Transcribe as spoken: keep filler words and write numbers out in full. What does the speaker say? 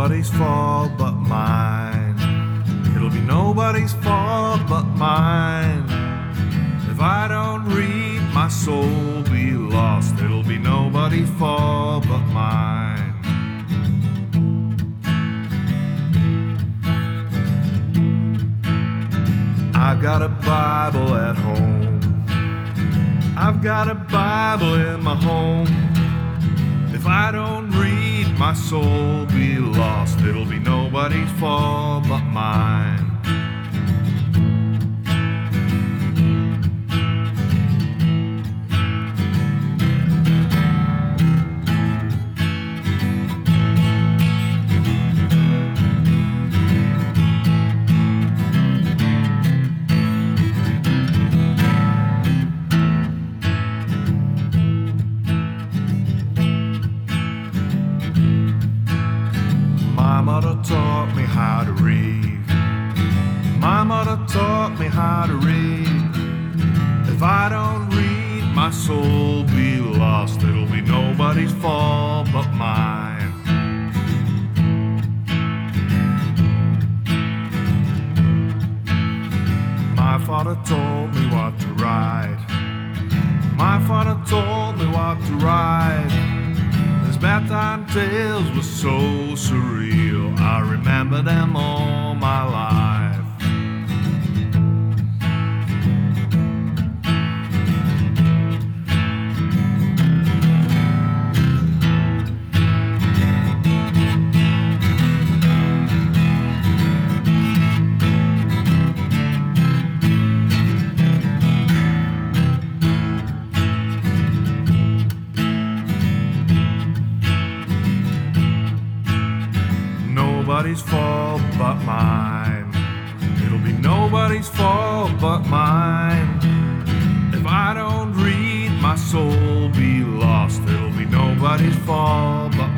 nobody's fault but mine. It'll be nobody's fault but mine. If I don't read, my soul be lost. It'll be nobody's fault but mine. I've got a Bible at home. I've got a Bible in my home. If I don't read, my soul be lost. It'll be nobody's fault but mine. My mother taught me how to read. My mother taught me how to read. If I don't read, my soul be lost. It'll be nobody's fault but mine. My father told me what to write. My father told me what to write. His bedtime tales were so surreal. I remember them all my life. Nobody's fault but mine. It'll be nobody's fault but mine. If I don't read, my soul be lost. It'll be nobody's fault but